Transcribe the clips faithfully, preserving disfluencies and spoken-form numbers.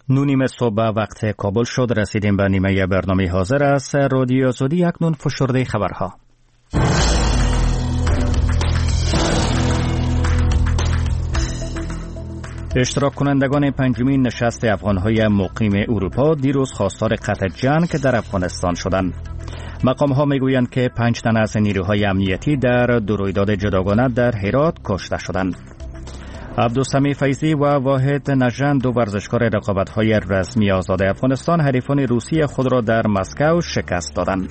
نونیم صبح وقت کابل شد. رسیدیم به نیمه برنامه حاضر است رادیو آزادی. اکنون فشرده خبرها. اشتراک کنندگان پنجمین نشست افغانهای مقیم اروپا دیروز خواستار قطع جنگ در افغانستان شدند. مقام ها میگویند که پنج تن از نیروهای امنیتی در دو رویداد جداگانه در هرات کشته شدند. عبدالسمیع فیضی و واحد نژند، دو ورزشکار رقابت‌های رسمی آزاد افغانستان، حریفان روسی خود را در مسکو شکست دادند.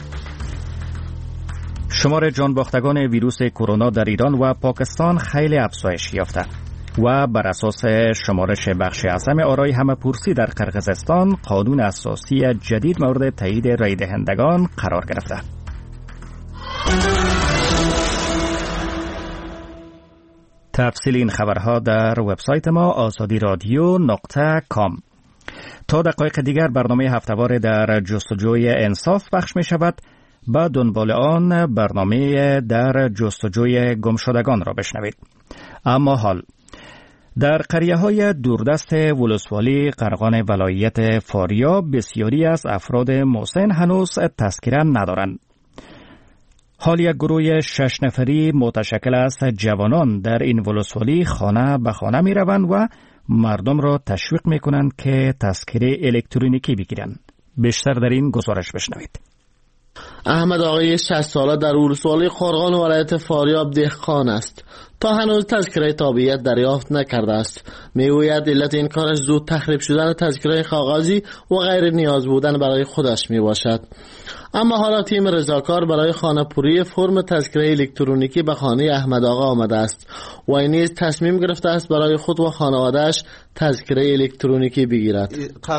شمار جانباختگان ویروس کرونا در ایران و پاکستان خیلی افزایش یافته و بر اساس شمارش بخش اعظم آرای همه‌پرسی در قرقیزستان قانون اساسی جدید مورد تایید رای دهندگان قرار گرفته. تفصیل این خبرها در وبسایت ما آزادی رادیو نقطه کام. تا دقایق دیگر برنامه هفته‌وار در جستجوی انصاف پخش می شود. با دنبال آن برنامه در جستجوی گمشدگان را بشنوید. اما حال در قریه‌های دوردست ولسوالی قرغان ولایت فاریاب بسیاری از افراد مسن هنوز تذکره ندارند. حال یک گروه شش نفری متشکل از جوانان در این ولسوالی خانه به خانه می روند و مردم را تشویق می کنند که تذکره الکترونیکی بگیرند. بیشتر در این گزارش بشنوید. احمد آقای شصت ساله در ولسوالی قرغان ولایت فاریاب دهقان است. تا هنوز تذکره تابعیت دریافت نکرده است. میگوید علت این کارش زود تخریب شدن تذکره کاغذی و غیر نیاز بودن برای خودش می باشد. اما حالا تیم رضاکار برای خانه‌پوری فرم تذکره الکترونیکی به خانه احمد آقا آمده است و این نیز تصمیم گرفته است برای خود و خانواده‌اش تذکره الکترونیکی بگیرد.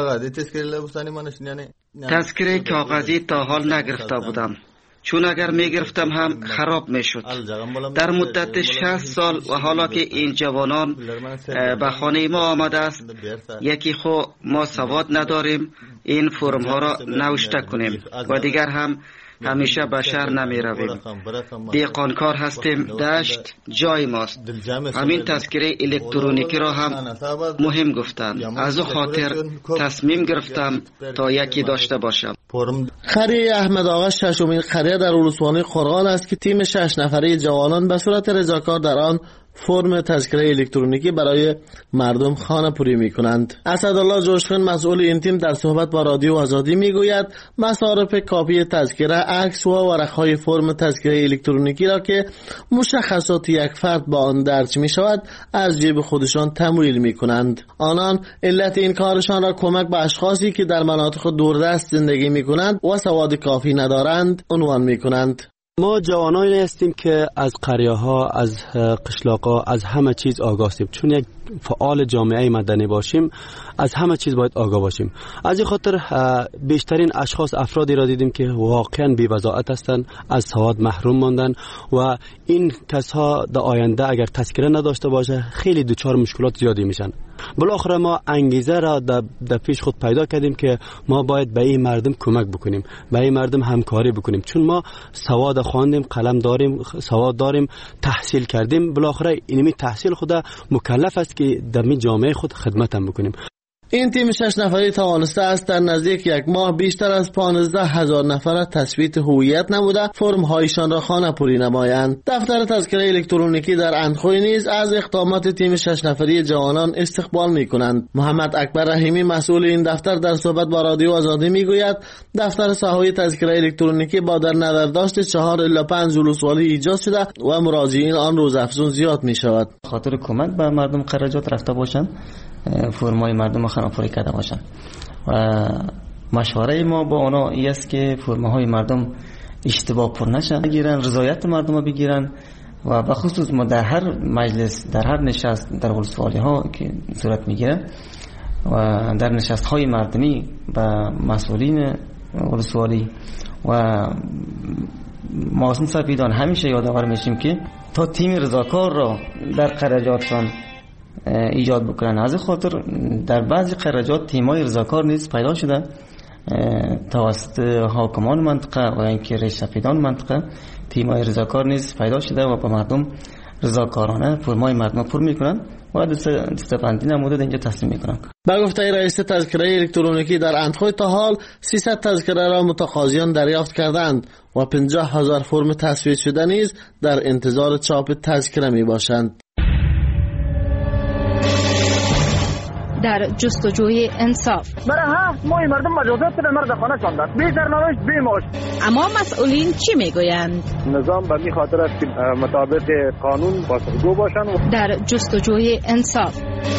تذکره کاغذی تا حال نگرفته بودم، چون اگر میگرفتم هم خراب میشد. در مدت شصت سال و حالا که این جوانان به خانه ما آمده است، یکی خو ما سواد نداریم این فرم ها را نوشته کنیم و دیگر هم همیشه به شهر نمی رویم. دیقانکار هستیم، دشت جای ماست. همین تذکره الکترونیکی را هم مهم گفتند. از او خاطر تصمیم گرفتم تا یکی داشته باشم. قریه احمد آقا ششمین قریه در ولسوالی قرغان است که تیم شش نفره جوانان به صورت رضاکار در آن فرم تذکره الکترونیکی برای مردم خانه پوری می کنند. اسدالله جوشخان مسئول این تیم در صحبت با رادیو آزادی می گوید مصارف کاپی تذکره، عکس و ورقهای فرم تذکره الکترونیکی را که مشخصات یک فرد با آن درج می شود از جیب خودشان تمویل می کنند. آنان علت این کارشان را کمک به اشخاصی که در مناطق دوردست زندگی می کنند و سواد کافی ندارند عنوان می کنند. ما جوانانی هستیم که از قریه ها، از قشلاق ها، از همه چیز آگاه هستیم. چون یک فعال جامعه مدنی باشیم، از همه چیز باید آگاه باشیم. از این خاطر بیشترین اشخاص افرادی را دیدیم که واقعا بی وضاحت هستند، از سواد محروم ماندن و این کسها در آینده اگر تذکره نداشته باشه خیلی دچار مشکلات زیادی میشن. بالاخره ما انگیزه را در پیش خود پیدا کردیم که ما باید به این مردم کمک بکنیم، به این مردم همکاری بکنیم، چون ما سواد خواندیم، قلم داریم، سواد داریم، تحصیل کردیم. بالاخره اینمی تحصیل خود مکلف است که در می جامعه خود خدمت هم بکنیم. این تیم شش نفری توانسته است در نزدیک یک ماه بیشتر از پانزده هزار نفر تثبیت هویت نموده فرم هایشان را خانه پوری نمایند. دفتر تذکره الکترونیکی در اندخوی نیز از اقدامات تیم شش نفری جوانان استقبال می کنند. محمد اکبر رحیمی مسئول این دفتر در صحبت با رادیو آزادی می گوید دفتر ساحوی تذکره الکترونیکی با در نظر داشت چهار الی پنج ولسوالی ایجاد شده و مراجعین آن روز افزون زیاد می شود. خاطر کمک به مردم خراجات رفته باشند، فرمای مردم خانه‌پوری کرده باشند و مشوره ما با اونا این است که فرمای مردم اشتباه پر نشن، بگیرن، رضایت مردم بگیرن و به خصوص ما در هر مجلس، در هر نشست در ولسوالی ها که صورت میگیره و در نشست های مردمی به مسئولین ولسوالی و ماسن سفیدان همیشه یادآور میشیم که تا تیم رضاکار را در قراردادشان ایجاد بکنن. از خاطر در بعضی قرارداد تیمای رضاکار نیز پیدا شده توسط حاکمان منطقه و اینکه رئیس سفیدان منطقه، تیمای رضاکار نیز پیدا شده و با مردم رضاکارانه فرمای مردم پر میکنن و دستبندی نموده اینجا تصمیم میکنم. با گفته رئیس تذکره الکترونیکی در اندخوی تا حال سیصد تذکره را متقاضیان دریافت کردند و پنجاه هزار فرم تصویب شده نیز در انتظار چاپ تذکره می باشند. در جستجوی انصاف برای هفت ماه مردم مجازات به مرد خانه شاندند، بی سرنوشت بی معاش. اما مسئولین چی میگویند؟ نظام به این خاطر است که مطابق قانون پاسخگو باشند. در جستجوی انصاف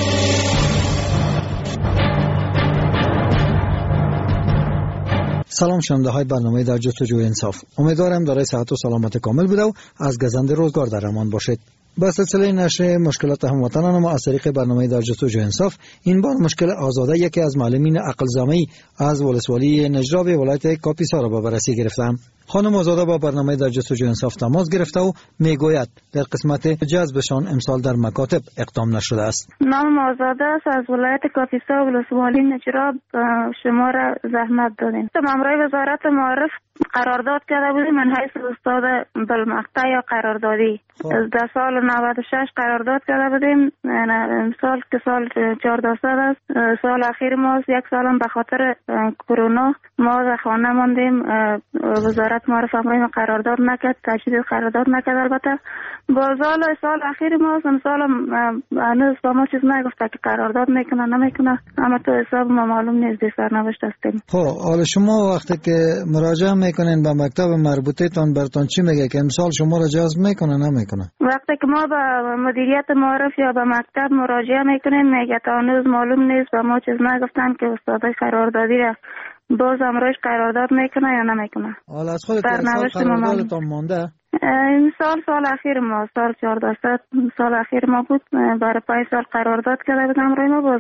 سلام شنونده های برنامه در جستجوی انصاف. امیدوارم دارای صحت و سلامت کامل بوده و از گزند روزگار در امان باشید. با سلسله نشر مشکلات هموطنان ما از طریق برنامه در جستجوی انصاف، این بار مشکل آزاده یکی از معلمین عقل‌زامه‌ای از ولسوالی نجراب ولایت کاپیسا را به بررسی گرفتم. خانم آزاده با برنامه در جستجوی انصاف تماس گرفته و میگوید در قسمت جذبشان امسال در مکاتب اقدام نشده است. نام آزاده است، از ولایت کاپیسا ولسوالی نجراب شما را زحمت دادیم. مامورای وزارت معارف قرارداد کرده بودیم من حیث استاد بالمقطع یا قراردادی. در سال نود و شش قرارداد کرده بودیم. امسال که سال چهارده سال است، سال اخیر ما یک سالم به خاطر کرونا ما در خانه ماندیم. وزارت معارف امروز قرارداد نکرد، تجدید قرارداد نکرد. البته با سال سال اخیر ما امسال هنوز با ما چیز نگفته که قرارداد میکنه نمیکنه، اما تو حساب ما معلوم نیست، سرنوشت هستیم. خب حالا شما وقتی که مراجعه میکنین به مکتب مربوطه تان برتون چی میگه که امسال شما را جذب میکنه نمیکنه؟ وقتی که ما به مدیریت معارف یا به مکتب مراجعه میکنیم میگه تا هنوز معلوم نیست، به ما چیز نگفتن که استادای قراردادی را باز امروز قرارداد میکنه یا نمیکنه. حالا از خودت قراردادتان مانده؟ این سال سال اخیر ما سال چهارده سال اخیر ما بود، برای پای سال قرارداد کرده بودم روی ما. باز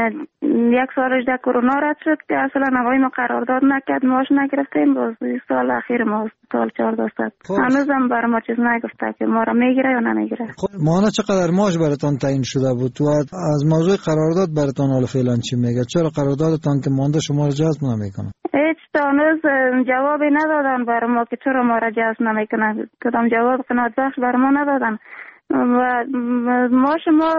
یک سالش در کرونا رد شد که اصلا نوای ما قرارداد نکرد، ماش نگرفتیم. باز سال اخیر ما سال چهارده هنوز هم برای ما چیز نگفته که ما را میگیره یا نمیگیره. مانا چقدر ماش براتان تعیین شده بود و از موضوع قرارداد براتان حالا فعلا چی میگه؟ چرا قراردادتان که مانده شما را جذب نمیکنه؟ هیچ تا هنوز جوابی ندادن برای ما که چرا ما را جذب نمیکنه. کدام جواب قناعت بخش برای ما ندادن و ماش ما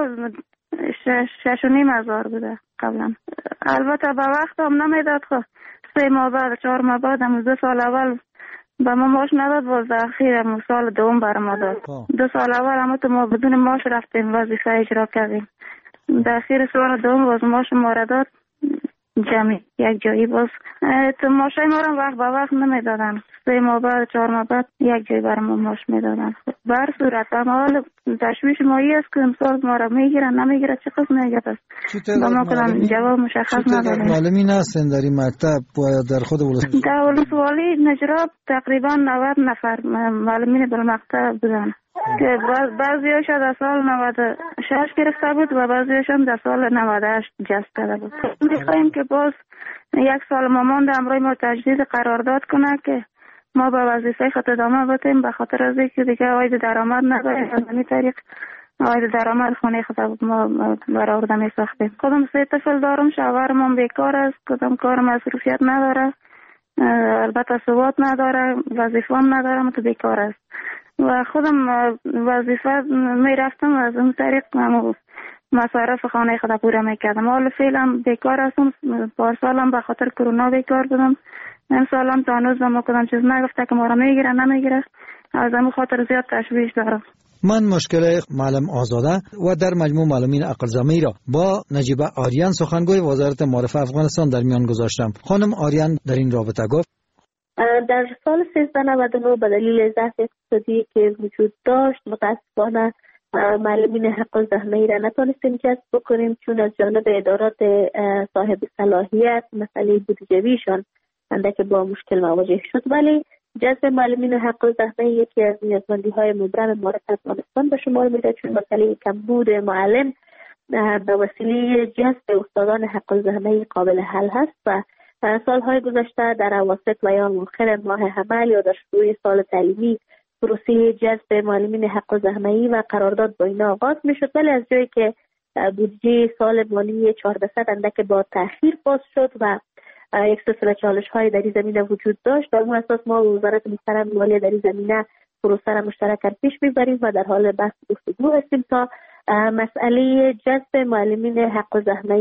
شش, شش و نیم هزار بوده قبلا. البته به وقت هم نمیداد. خب سه ماه بعد چهار ماه بعد هم دو سال اول به ما ماش نداد، باز اخیر هم سال دوم برای ما داد. دو سال اول هم تو ما بدون ماش رفتیم وظیفه اجرا کردیم. در اخیر سال دوم باز ماش ما را داد جمعی یک جایی. باز تو ماشای ما را وقت به وقت نمیدادن، سه ماه بعد چهار ماه بعد یک جایی برای ما ماش میدادن. بر صورت اما حال تشویش مایی است که امسال ما را میگیرن نمیگیرن چه قسم میگرد است با ما کنم جواب مشخص نداریم. معلمین هستن در این مکتب باید در خود ولسوالی در ولسوالی نجراب تقریبا نود نفر معلمین بالمقطع بودن که بعضیاش در سال نود و شش گرفته بود و بعضیاش هم در سال نود و هشت جذب کرده بود. میخوایم که باز یک سال ما مانده امروز ما تجدید قرارداد کنه که ما به وظیفه خود ادامه بدیم، به خاطر از اینکه دیگه عاید درآمد نداریم. از این طریق عاید درآمد خونه خود ما برآورده میساختیم. خودم سه طفل دارم، شوهرم هم بیکار است، کدام کار مصروفیت نداره، البته ثبات نداره، وظیفه هم ندارم تو بیکار است و خودم وظیفه میرفتم از اون طریق مصارف خانه خود پوره میکردم. حالا فعلا بیکار هستم، پارسالم به خاطر کرونا بیکار بودم. این سالم تا هنوز ما کدام چیز نگفته که ما را میگیره نمیگیره، از همون خاطر زیاد تشویش دارم. من مشکل معلم آزاده و در مجموع معلمین عقل‌زامه‌ای را با نجیبه آریان سخنگوی وزارت معارف افغانستان در میان گذاشتم. خانم آریان در این رابطه گفت در سال سیزده نود و نه به دلیل ضعف اقتصادی که وجود داشت متاسفانه معلمین حق الزحمه‌ای را نتونستیم جذب بکنیم، چون از جانب ادارات صاحب صلاحیت مسئله بودجه‌ایشان اندک با مشکل مواجه شد. ولی جذب معلمین حق الزحمه‌ای یکی از نیازمندی‌های مبرم معارف افغانستان به شمار میره، چون مسئله کمبود معلم به وسیله جذب استادان حق الزحمه‌ای قابل حل هست و سالهای گذشته در اواسط و یا آخر ماه حمل یا در شروع سال تعلیمی پروسه جذب معلمین حق الزحمه‌ای و قرارداد با اینا آغاز میشد، ولی از جایی که بودجه سال مالی چهارده صد اندک با تأخیر باز شد و یک سلسله چالش های در این زمینه وجود داشت، در اون اساس ما وزارت محترم مالیه در این زمینه پروسه را مشترک پیش میبریم و در حال بحث گفتگو هستیم تا مسئله جذب معلمین حق و زحمه